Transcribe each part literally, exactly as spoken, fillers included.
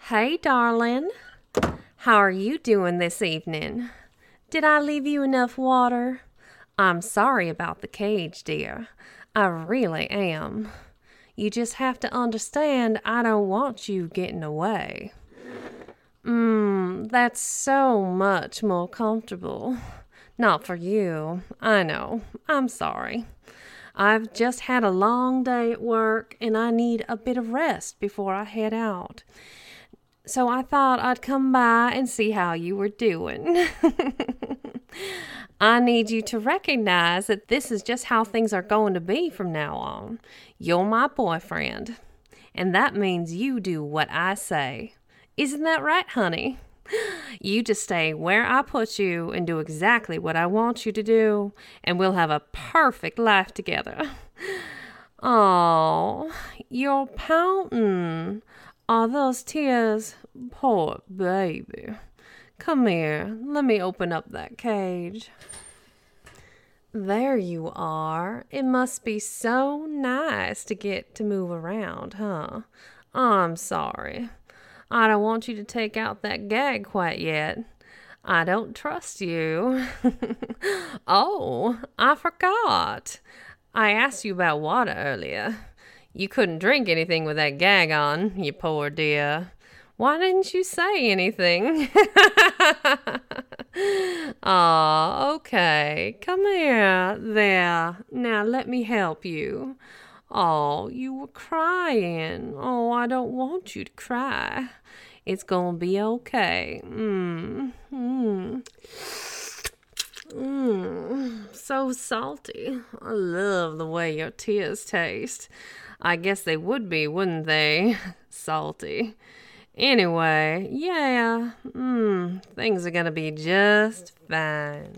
Hey, darling. How are you doing this evening? Did I leave you enough water? I'm sorry about the cage, dear. I really am. You just have to understand I don't want you getting away. Mmm, that's so much more comfortable. Not for you. I know. I'm sorry. I've just had a long day at work and I need a bit of rest before I head out. So I thought I'd come by and see how you were doing. I need you to recognize that this is just how things are going to be from now on. You're my boyfriend, and that means you do what I say. Isn't that right, honey? You just stay where I put you and do exactly what I want you to do, and we'll have a perfect life together. Oh, you're pouting. Are those tears? Poor baby. Come here. Let me open up that cage. There you are. It must be so nice to get to move around, huh? I'm sorry. I don't want you to take out that gag quite yet. I don't trust you. Oh, I forgot. I asked you about water earlier. You couldn't drink anything with that gag on, you poor dear. Why didn't you say anything? Aw, okay. Come here. There. Now let me help you. Oh, you were crying. Oh, I don't want you to cry. It's gonna be okay. Mmm. Mmm. Mmm. So salty. I love the way your tears taste. I guess they would be, wouldn't they? Salty. Anyway, yeah, mm, things are gonna be just fine.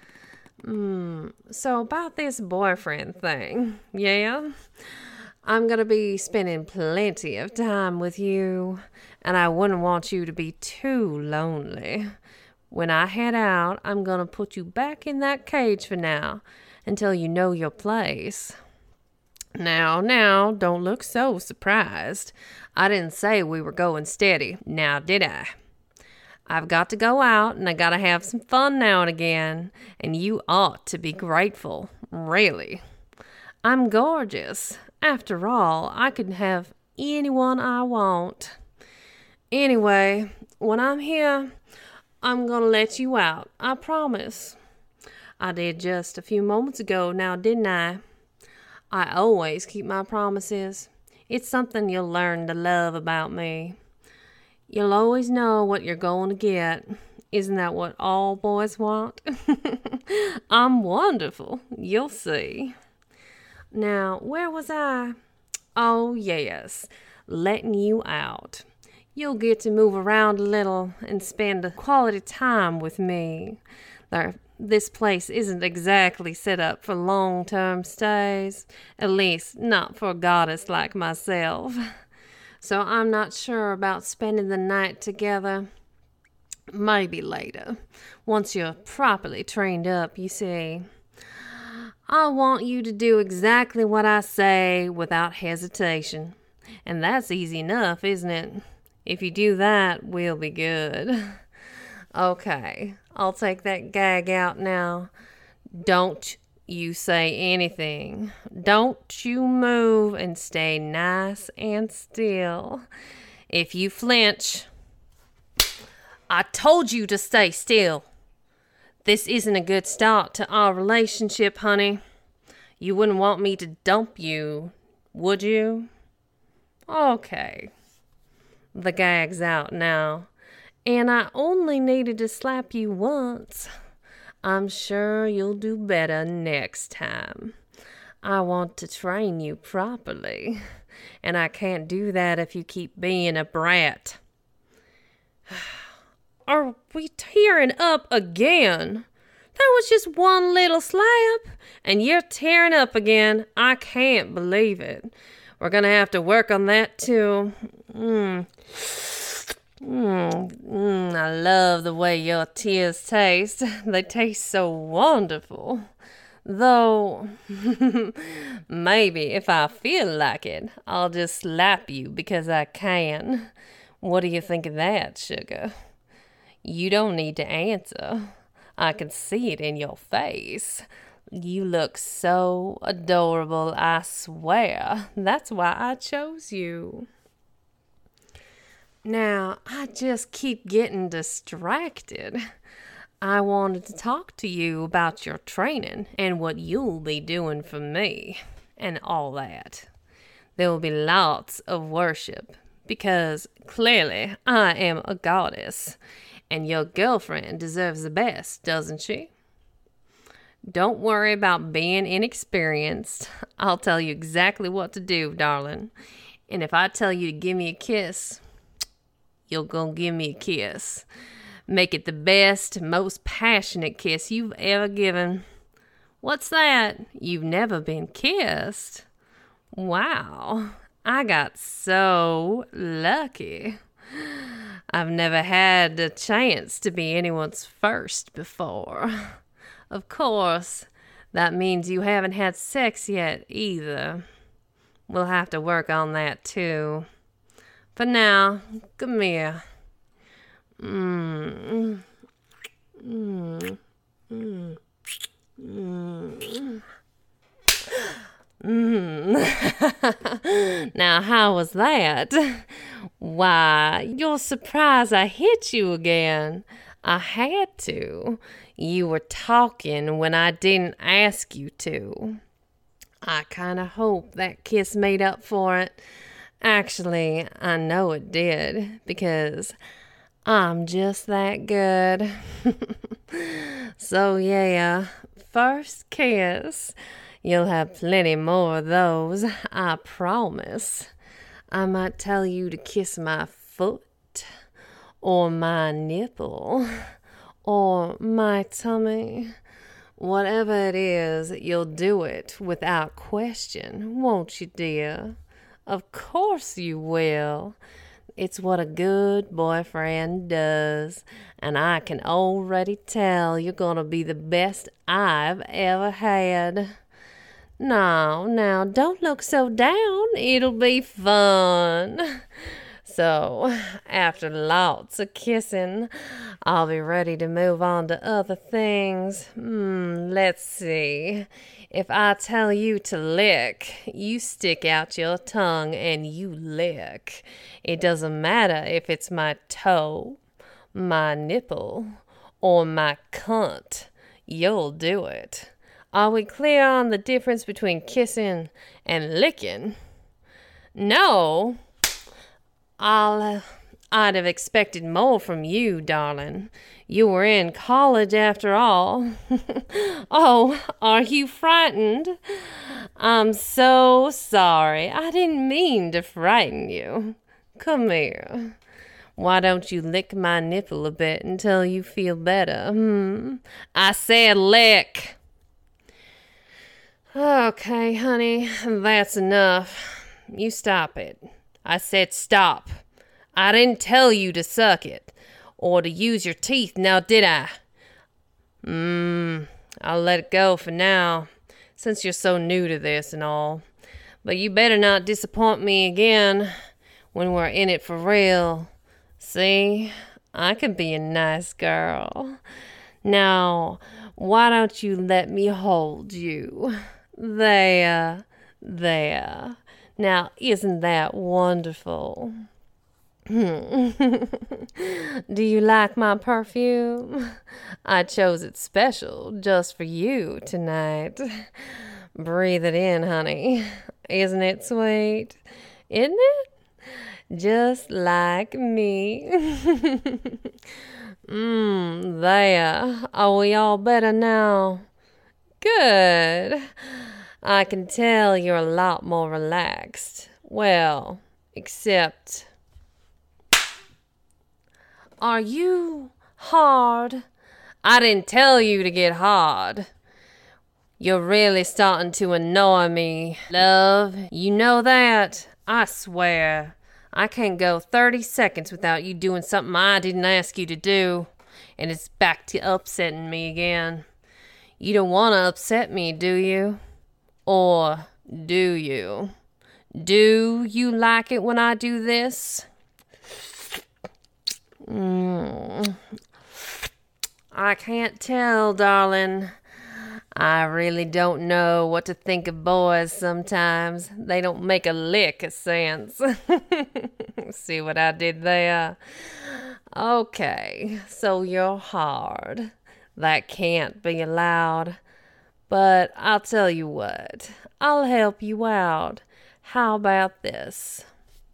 Mm, so about this boyfriend thing, yeah? I'm gonna be spending plenty of time with you, and I wouldn't want you to be too lonely. When I head out, I'm gonna put you back in that cage for now, until you know your place. Now, now, don't look so surprised. I didn't say we were going steady, now did I? I've got to go out and I gotta have some fun now and again, and you ought to be grateful, really. I'm gorgeous. After all, I can have anyone I want. Anyway, when I'm here, I'm gonna let you out, I promise. I did just a few moments ago now, didn't I? I always keep my promises. It's something you'll learn to love about me. You'll always know what you're going to get. Isn't that what all boys want? I'm wonderful. You'll see. Now, where was I? Oh, yes. Letting you out. You'll get to move around a little and spend quality time with me. There This place isn't exactly set up for long-term stays, at least not for a goddess like myself. So I'm not sure about spending the night together. Maybe later, once you're properly trained up, you see. I want you to do exactly what I say without hesitation. And that's easy enough, isn't it? If you do that, we'll be good. Okay, I'll take that gag out now. Don't you say anything. Don't you move and stay nice and still. If you flinch, I told you to stay still. This isn't a good start to our relationship, honey. You wouldn't want me to dump you, would you? Okay. The gag's out now. And I only needed to slap you once. I'm sure you'll do better next time. I want to train you properly, and I can't do that if you keep being a brat. Are we tearing up again? That was just one little slap, and you're tearing up again. I can't believe it. We're gonna have to work on that too. Mmm. Mm, mm, I love the way your tears taste. They taste so wonderful. Though, maybe if I feel like it, I'll just slap you because I can. What do you think of that, sugar? You don't need to answer. I can see it in your face. You look so adorable, I swear. That's why I chose you. Now, I just keep getting distracted. I wanted to talk to you about your training and what you'll be doing for me and all that. There will be lots of worship because clearly I am a goddess and your girlfriend deserves the best, doesn't she? Don't worry about being inexperienced. I'll tell you exactly what to do, darling. And if I tell you to give me a kiss, you'll go give me a kiss. Make it the best, most passionate kiss you've ever given. What's that? You've never been kissed? Wow, I got so lucky. I've never had the chance to be anyone's first before. Of course, that means you haven't had sex yet either. We'll have to work on that too. For now, come here. Mmm. Mmm. Mmm. Mmm. Mmm. Now, how was that? Why, you're surprised I hit you again. I had to. You were talking when I didn't ask you to. I kind of hope that kiss made up for it. Actually, I know it did, because I'm just that good. So yeah, first kiss. You'll have plenty more of those, I promise. I might tell you to kiss my foot, or my nipple, or my tummy. Whatever it is, you'll do it without question, won't you, dear? Of course you will. It's what a good boyfriend does, and I can already tell you're gonna be the best I've ever had. Now, now, don't look so down. It'll be fun. So, after lots of kissing, I'll be ready to move on to other things. Hmm, let's see. If I tell you to lick, you stick out your tongue and you lick. It doesn't matter if it's my toe, my nipple, or my cunt. You'll do it. Are we clear on the difference between kissing and licking? No. I'll, uh, I'd have expected more from you, darling. You were in college after all. Oh, are you frightened? I'm so sorry. I didn't mean to frighten you. Come here. Why don't you lick my nipple a bit until you feel better? Hmm? I said lick. Okay, honey, that's enough. You stop it. I said stop. I didn't tell you to suck it or to use your teeth, now did I? Mmm, I'll let it go for now, since you're so new to this and all. But you better not disappoint me again when we're in it for real. See, I can be a nice girl. Now, why don't you let me hold you? There, there. Now, isn't that wonderful? Do you like my perfume? I chose it special just for you tonight. Breathe it in, honey. Isn't it sweet? Isn't it? Just like me. Mmm, there. Are we all better now? Good. I can tell you're a lot more relaxed. Well, except... Are you hard? I didn't tell you to get hard. You're really starting to annoy me, love. You know that? I swear. I can't go thirty seconds without you doing something I didn't ask you to do. And it's back to upsetting me again. You don't want to upset me, do you? Or do you? Do you like it when I do this? Mm. I can't tell, darling. I really don't know what to think of boys sometimes. They don't make a lick of sense. See what I did there? Okay, so you're hard. That can't be allowed. But I'll tell you what. I'll help you out. How about this?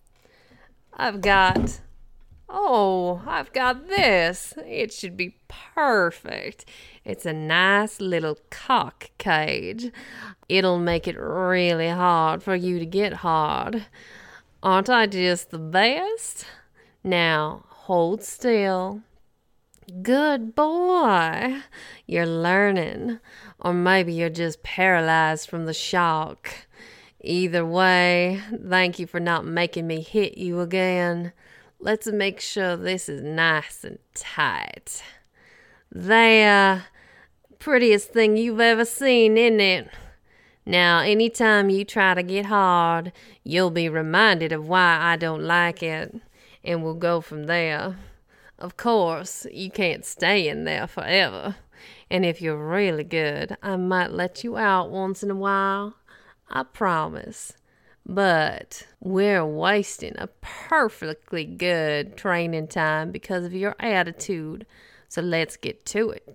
I've got... Oh, I've got this. It should be perfect. It's a nice little cock cage. It'll make it really hard for you to get hard. Aren't I just the best? Now, hold still. Good boy. You're learning. Or maybe you're just paralyzed from the shock. Either way, thank you for not making me hit you again. Let's make sure this is nice and tight. There. Prettiest thing you've ever seen, isn't it? Now, anytime you try to get hard, you'll be reminded of why I don't like it, and we'll go from there. Of course, you can't stay in there forever, and if you're really good, I might let you out once in a while. I promise. But we're wasting a perfectly good training time because of your attitude, so let's get to it.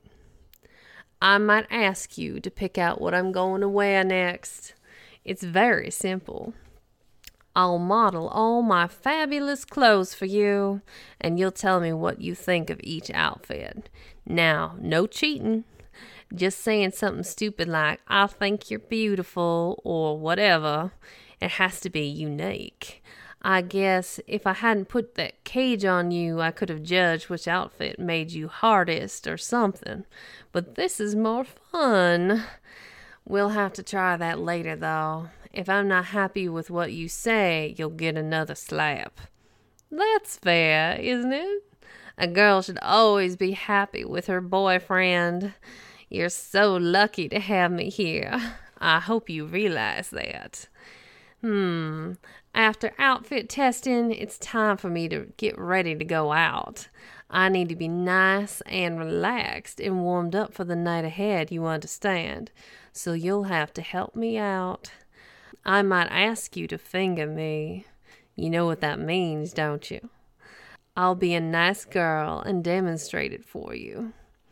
I might ask you to pick out what I'm going to wear next. It's very simple. I'll model all my fabulous clothes for you, and you'll tell me what you think of each outfit. Now, no cheating. Just saying something stupid like, I think you're beautiful, or whatever. It has to be unique. I guess if I hadn't put that cage on you, I could have judged which outfit made you hardest or something. But this is more fun. We'll have to try that later, though. If I'm not happy with what you say, you'll get another slap. That's fair, isn't it? A girl should always be happy with her boyfriend. You're so lucky to have me here. I hope you realize that. Hmm, after outfit testing, it's time for me to get ready to go out. I need to be nice and relaxed and warmed up for the night ahead, you understand. So you'll have to help me out. I might ask you to finger me. You know what that means, don't you? I'll be a nice girl and demonstrate it for you.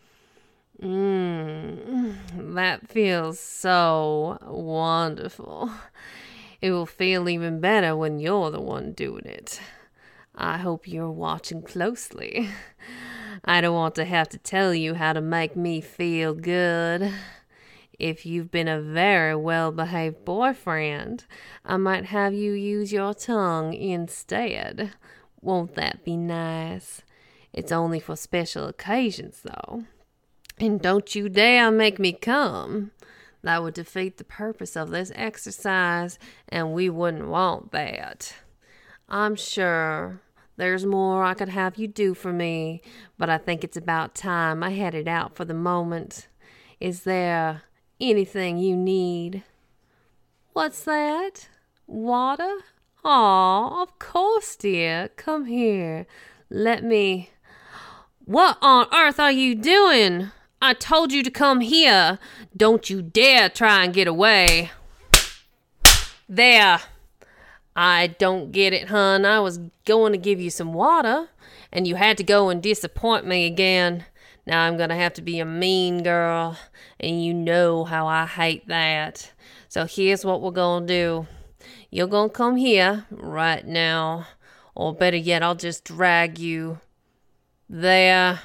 Mmm, that feels so wonderful. It will feel even better when you're the one doing it. I hope you're watching closely. I don't want to have to tell you how to make me feel good. If you've been a very well-behaved boyfriend, I might have you use your tongue instead. Won't that be nice? It's only for special occasions, though. And don't you dare make me come. That would defeat the purpose of this exercise, and we wouldn't want that. I'm sure there's more I could have you do for me, but I think it's about time I had it out for the moment. Is there anything you need? What's that? Water? Aw, of course, dear. Come here. Let me... What on earth are you doing? I told you to come here. Don't you dare try and get away. There. I don't get it, hon. I was going to give you some water, and you had to go and disappoint me again. Now I'm going to have to be a mean girl, and you know how I hate that. So here's what we're going to do. You're going to come here right now, or better yet, I'll just drag you there.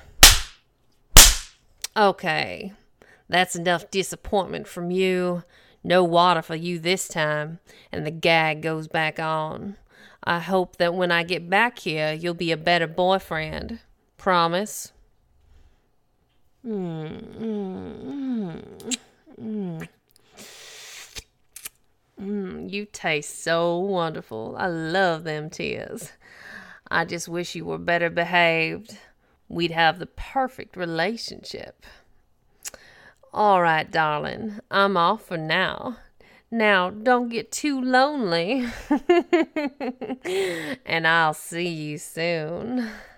Okay, that's enough disappointment from you. No water for you this time, and the gag goes back on. I hope that when I get back here, you'll be a better boyfriend. Promise? Mm, mm, mm, mm. You taste so wonderful. I love them tears. I just wish you were better behaved. We'd have the perfect relationship. All right, darling, I'm off for now. Now, don't get too lonely. And I'll see you soon.